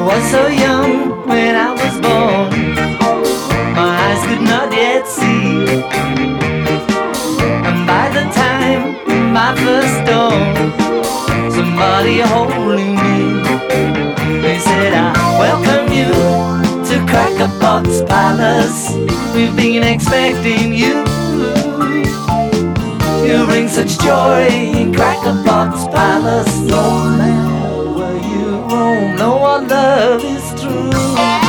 was so young when I was born, my eyes could not yet see. And by the time my first dawn, somebody holding me, they said, I welcome you to Crackerbox Palace. We've been expecting you. You bring such joy in Crackerbox Palace. No matter where you roam, no, our love is true.